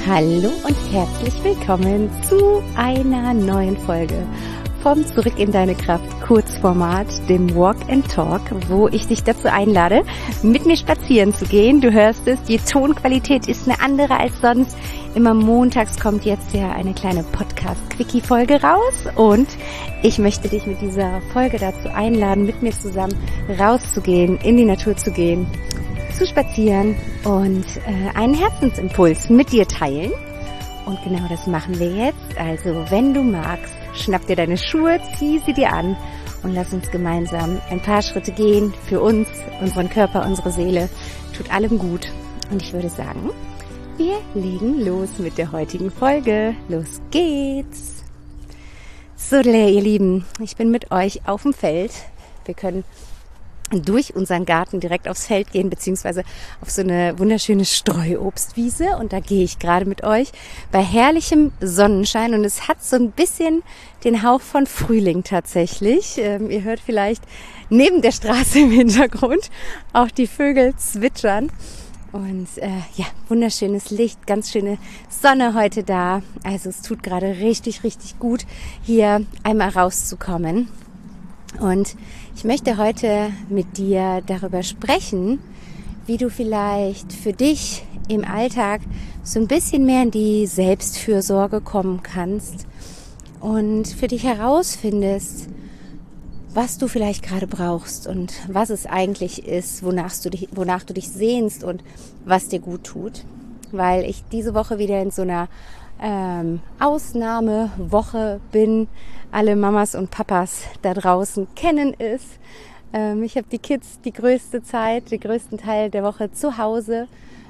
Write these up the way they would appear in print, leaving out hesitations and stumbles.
Hallo und herzlich willkommen zu einer neuen Folge vom Zurück in deine Kraft Kurzformat, dem Walk and Talk, wo ich dich dazu einlade, mit mir spazieren zu gehen. Du hörst es, die Tonqualität ist eine andere als sonst. Immer montags kommt jetzt ja eine kleine Podcast-Quickie-Folge raus und ich möchte dich mit dieser Folge dazu einladen, mit mir zusammen rauszugehen, in die Natur zu gehen, zu spazieren und einen Herzensimpuls mit dir teilen. Und genau das machen wir jetzt. Also wenn du magst, schnapp dir deine Schuhe, zieh sie dir an und lass uns gemeinsam ein paar Schritte gehen für uns, unseren Körper, unsere Seele. Tut allem gut. Und ich würde sagen, wir legen los mit der heutigen Folge. Los geht's! So, ihr Lieben, ich bin mit euch auf dem Feld. Wir können durch unseren Garten direkt aufs Feld gehen, beziehungsweise auf so eine wunderschöne Streuobstwiese. Und da gehe ich gerade mit euch bei herrlichem Sonnenschein. Und es hat so ein bisschen den Hauch von Frühling tatsächlich. Ihr hört vielleicht neben der Straße im Hintergrund auch die Vögel zwitschern. Und ja, wunderschönes Licht, ganz schöne Sonne heute da. Also es tut gerade richtig, richtig gut, hier einmal rauszukommen. Und ich möchte heute mit dir darüber sprechen, wie du vielleicht für dich im Alltag so ein bisschen mehr in die Selbstfürsorge kommen kannst und für dich herausfindest, was du vielleicht gerade brauchst und was es eigentlich ist, wonach du dich sehnst und was dir gut tut. Weil ich diese Woche wieder in so einer Ausnahmewoche bin. Alle Mamas und Papas da draußen kennen es. Ich habe die Kids die größten Teil der Woche zu Hause.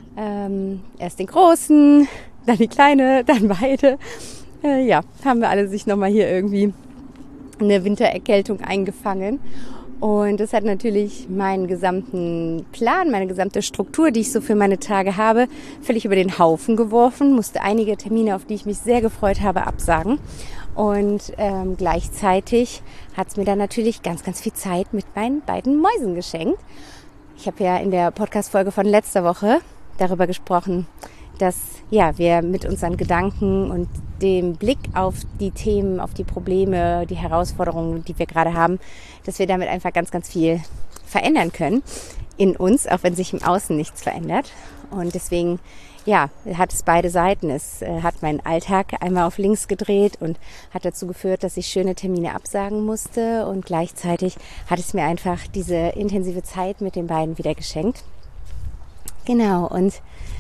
Erst den Großen, dann die Kleine, dann beide. Ja, haben wir alle sich nochmal hier irgendwie eine Wintererkältung eingefangen. Und das hat natürlich meinen gesamten Plan, meine gesamte Struktur, die ich so für meine Tage habe, völlig über den Haufen geworfen. Musste einige Termine, auf die ich mich sehr gefreut habe, absagen. Und gleichzeitig hat es mir dann natürlich ganz, ganz viel Zeit mit meinen beiden Mäusen geschenkt. Ich habe ja in der Podcast-Folge von letzter Woche darüber gesprochen, dass ja wir mit unseren Gedanken und dem Blick auf die Themen, auf die Probleme, die Herausforderungen, die wir gerade haben, dass wir damit einfach ganz, ganz viel verändern können in uns, auch wenn sich im Außen nichts verändert. Und deswegen, ja, hat es beide Seiten. Es hat meinen Alltag einmal auf links gedreht und hat dazu geführt, dass ich schöne Termine absagen musste. Und gleichzeitig hat es mir einfach diese intensive Zeit mit den beiden wieder geschenkt. Genau, und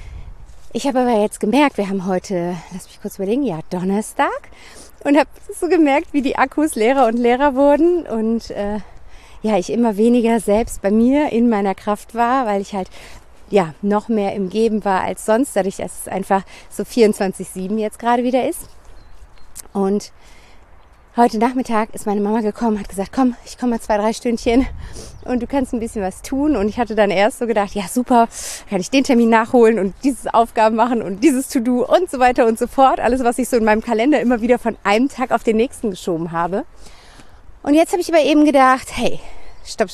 ich habe aber jetzt gemerkt, wir haben heute, lass mich kurz überlegen, ja, Donnerstag. Und habe so gemerkt, wie die Akkus leerer und leerer wurden. Und ja, ich immer weniger selbst bei mir in meiner Kraft war, weil ich halt ja noch mehr im Geben war als sonst, dadurch, dass es einfach so 24/7 jetzt gerade wieder ist. Und heute Nachmittag ist meine Mama gekommen, hat gesagt, komm, ich komme mal 2-3 Stündchen und du kannst ein bisschen was tun. Und ich hatte dann erst so gedacht, ja super, kann ich den Termin nachholen und diese Aufgaben machen und dieses To-Do und so weiter und so fort. Alles, was ich so in meinem Kalender immer wieder von einem Tag auf den nächsten geschoben habe. Und jetzt habe ich aber eben gedacht, hey, stopp.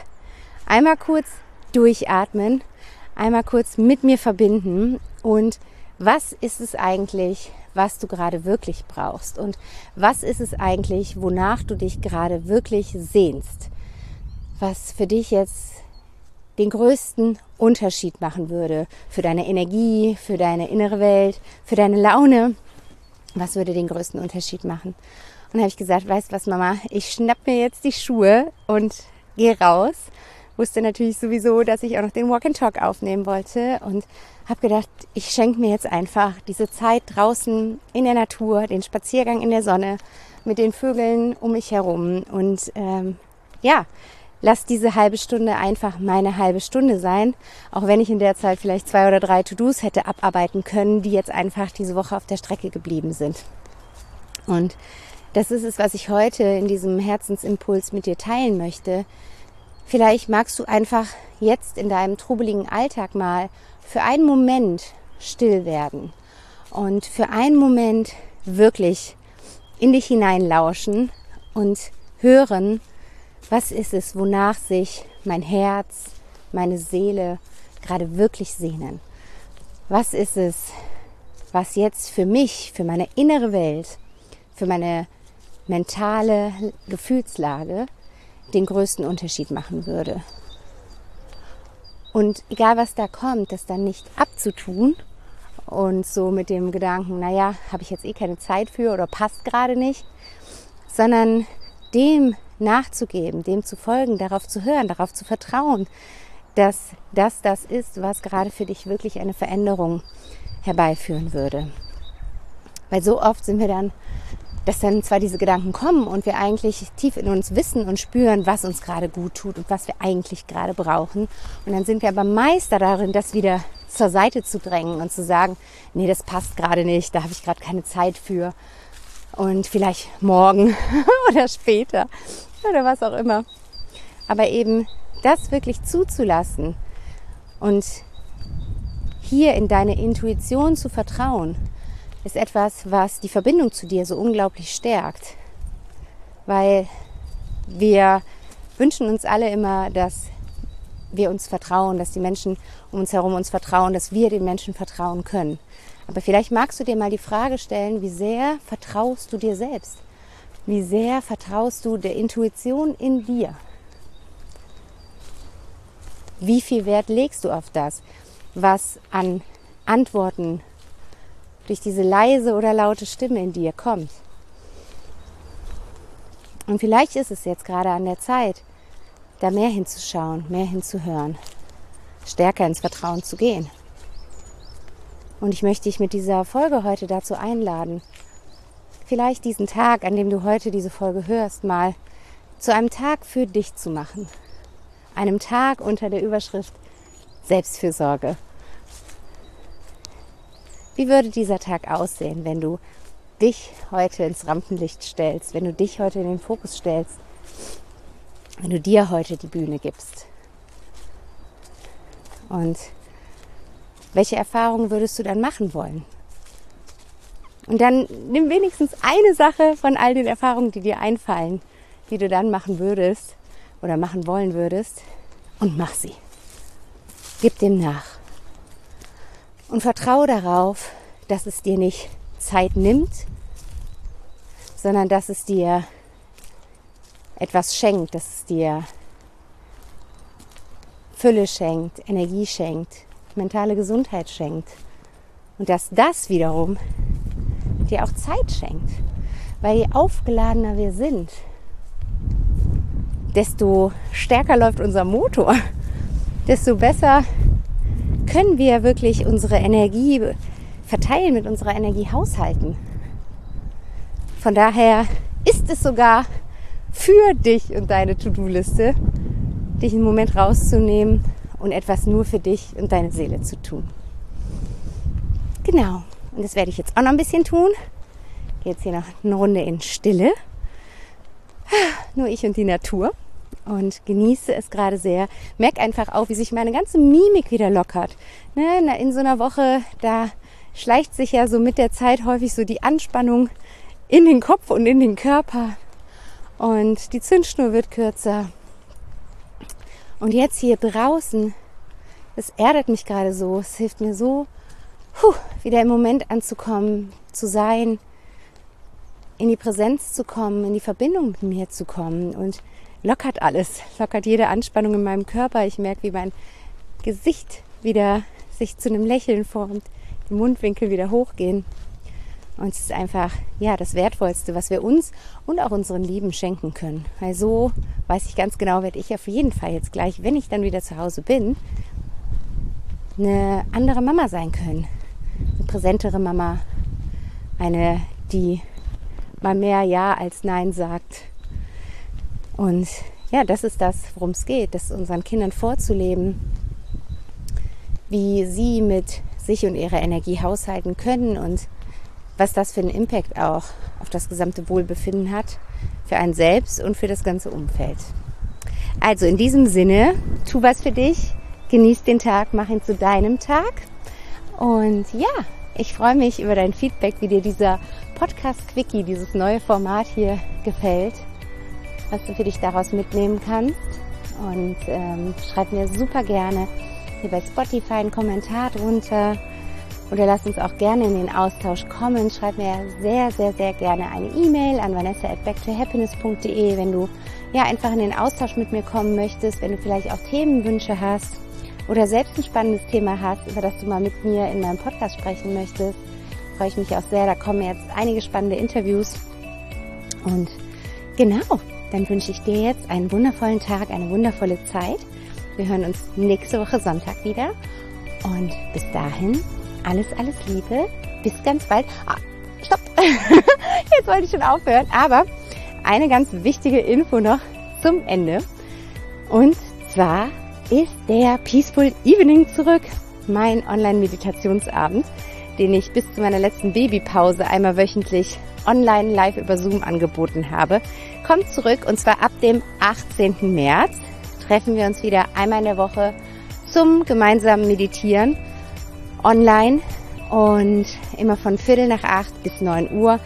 Einmal kurz durchatmen, einmal kurz mit mir verbinden und was ist es eigentlich, was du gerade wirklich brauchst und was ist es eigentlich, wonach du dich gerade wirklich sehnst, was für dich jetzt den größten Unterschied machen würde für deine Energie, für deine innere Welt, für deine Laune, was würde den größten Unterschied machen? Und dann habe ich gesagt, weißt du was, Mama, ich schnapp mir jetzt die Schuhe und gehe raus. Wusste natürlich sowieso, dass ich auch noch den Walk and Talk aufnehmen wollte und habe gedacht, ich schenke mir jetzt einfach diese Zeit draußen in der Natur, den Spaziergang in der Sonne mit den Vögeln um mich herum und ja, lass diese halbe Stunde einfach meine halbe Stunde sein, auch wenn ich in der Zeit vielleicht 2 oder 3 To-Dos hätte abarbeiten können, die jetzt einfach diese Woche auf der Strecke geblieben sind. Und das ist es, was ich heute in diesem Herzensimpuls mit dir teilen möchte. Vielleicht magst du einfach jetzt in deinem trubeligen Alltag mal für einen Moment still werden und für einen Moment wirklich in dich hineinlauschen und hören, was ist es, wonach sich mein Herz, meine Seele gerade wirklich sehnen. Was ist es, was jetzt für mich, für meine innere Welt, für meine mentale Gefühlslage den größten Unterschied machen würde. Und egal was da kommt, das dann nicht abzutun und so mit dem Gedanken, naja, habe ich jetzt eh keine Zeit für oder passt gerade nicht, sondern dem nachzugeben, dem zu folgen, darauf zu hören, darauf zu vertrauen, dass das ist, was gerade für dich wirklich eine Veränderung herbeiführen würde. Weil so oft sind wir dann, dass dann zwar diese Gedanken kommen und wir eigentlich tief in uns wissen und spüren, was uns gerade gut tut und was wir eigentlich gerade brauchen. Und dann sind wir aber Meister darin, das wieder zur Seite zu drängen und zu sagen, nee, das passt gerade nicht, da habe ich gerade keine Zeit für. Und vielleicht morgen oder später oder was auch immer. Aber eben das wirklich zuzulassen und hier in deine Intuition zu vertrauen, ist etwas, was die Verbindung zu dir so unglaublich stärkt. Weil wir wünschen uns alle immer, dass wir uns vertrauen, dass die Menschen um uns herum uns vertrauen, dass wir den Menschen vertrauen können. Aber vielleicht magst du dir mal die Frage stellen, wie sehr vertraust du dir selbst? Wie sehr vertraust du der Intuition in dir? Wie viel Wert legst du auf das, was an Antworten durch diese leise oder laute Stimme in dir kommt? Und vielleicht ist es jetzt gerade an der Zeit, da mehr hinzuschauen, mehr hinzuhören, stärker ins Vertrauen zu gehen. Und ich möchte dich mit dieser Folge heute dazu einladen, vielleicht diesen Tag, an dem du heute diese Folge hörst, mal zu einem Tag für dich zu machen. Einem Tag unter der Überschrift Selbstfürsorge. Wie würde dieser Tag aussehen, wenn du dich heute ins Rampenlicht stellst, wenn du dich heute in den Fokus stellst, wenn du dir heute die Bühne gibst? Und welche Erfahrungen würdest du dann machen wollen? Und dann nimm wenigstens eine Sache von all den Erfahrungen, die dir einfallen, die du dann machen würdest oder machen wollen würdest, und mach sie. Gib dem nach. Und vertraue darauf, dass es dir nicht Zeit nimmt, sondern dass es dir etwas schenkt, dass es dir Fülle schenkt, Energie schenkt, mentale Gesundheit schenkt. Und dass das wiederum dir auch Zeit schenkt. Weil je aufgeladener wir sind, desto stärker läuft unser Motor, desto besser können wir wirklich unsere Energie verteilen, mit unserer Energie haushalten. Von daher ist es sogar für dich und deine To-Do-Liste, dich einen Moment rauszunehmen und etwas nur für dich und deine Seele zu tun. Genau, und das werde ich jetzt auch noch ein bisschen tun. Ich gehe jetzt hier noch eine Runde in Stille. Nur ich und die Natur. Und genieße es gerade sehr. Merk einfach auch, wie sich meine ganze Mimik wieder lockert. Ne? In so einer Woche, da schleicht sich ja so mit der Zeit häufig so die Anspannung in den Kopf und in den Körper. Und die Zündschnur wird kürzer. Und jetzt hier draußen, es erdet mich gerade so. Es hilft mir so, wieder im Moment anzukommen, zu sein, in die Präsenz zu kommen, in die Verbindung mit mir zu kommen und lockert alles, lockert jede Anspannung in meinem Körper. Ich merke, wie mein Gesicht wieder sich zu einem Lächeln formt, die Mundwinkel wieder hochgehen. Und es ist einfach, ja, das Wertvollste, was wir uns und auch unseren Lieben schenken können. Weil so weiß ich ganz genau, werde ich auf jeden Fall jetzt gleich, wenn ich dann wieder zu Hause bin, eine andere Mama sein können. Eine präsentere Mama, eine, die mal mehr Ja als Nein sagt. Und ja, das ist das, worum es geht, das unseren Kindern vorzuleben, wie sie mit sich und ihrer Energie haushalten können und was das für einen Impact auch auf das gesamte Wohlbefinden hat, für einen selbst und für das ganze Umfeld. Also in diesem Sinne, tu was für dich, genieß den Tag, mach ihn zu deinem Tag. Und ja, ich freue mich über dein Feedback, wie dir dieser Podcast-Quickie, dieses neue Format hier gefällt, was du für dich daraus mitnehmen kannst. Und schreib mir super gerne hier bei Spotify einen Kommentar drunter oder lass uns auch gerne in den Austausch kommen. Schreib mir sehr, sehr, sehr gerne eine E-Mail an vanessa@backtohappiness.de, wenn du ja einfach in den Austausch mit mir kommen möchtest, wenn du vielleicht auch Themenwünsche hast oder selbst ein spannendes Thema hast, über das du mal mit mir in meinem Podcast sprechen möchtest. Freue ich mich auch sehr. Da kommen jetzt einige spannende Interviews. Und genau, dann wünsche ich dir jetzt einen wundervollen Tag, eine wundervolle Zeit. Wir hören uns nächste Woche Sonntag wieder. Und bis dahin, alles Liebe. Bis ganz bald. Stopp. Jetzt wollte ich schon aufhören. Aber eine ganz wichtige Info noch zum Ende. Und zwar ist der Peaceful Evening zurück. Mein Online-Meditationsabend, den ich bis zu meiner letzten Babypause einmal wöchentlich online live über Zoom angeboten habe, kommt zurück. Und zwar ab dem 18. März treffen wir uns wieder einmal in der Woche zum gemeinsamen Meditieren online und immer von 7:45 bis 9 Uhr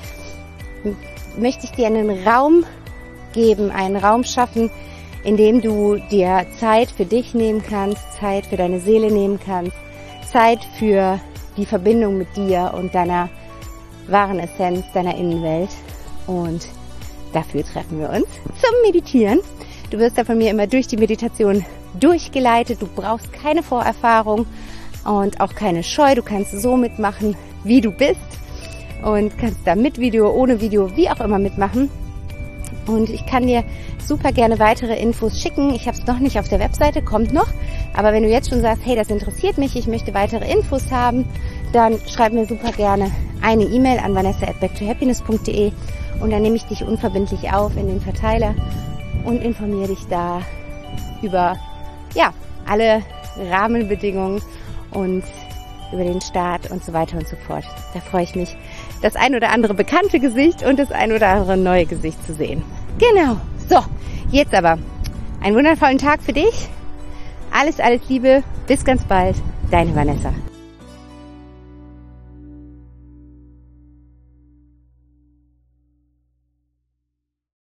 möchte ich dir einen Raum geben, einen Raum schaffen, in dem du dir Zeit für dich nehmen kannst, Zeit für deine Seele nehmen kannst, Zeit für die Verbindung mit dir und deiner wahren Essenz, deiner Innenwelt. Und dafür treffen wir uns zum Meditieren. Du wirst da von mir immer durch die Meditation durchgeleitet. Du brauchst keine Vorerfahrung und auch keine Scheu. Du kannst so mitmachen, wie du bist und kannst da mit Video, ohne Video, wie auch immer mitmachen. Und ich kann dir super gerne weitere Infos schicken. Ich habe es noch nicht auf der Webseite, kommt noch. Aber wenn du jetzt schon sagst, hey, das interessiert mich, ich möchte weitere Infos haben, dann schreib mir super gerne eine E-Mail an vanessa@backtohappiness.de und dann nehme ich dich unverbindlich auf in den Verteiler und informiere dich da über alle Rahmenbedingungen und über den Start und so weiter und so fort. Da freue ich mich, das ein oder andere bekannte Gesicht und das ein oder andere neue Gesicht zu sehen. Genau. So, jetzt aber einen wundervollen Tag für dich. Alles Liebe. Bis ganz bald. Deine Vanessa.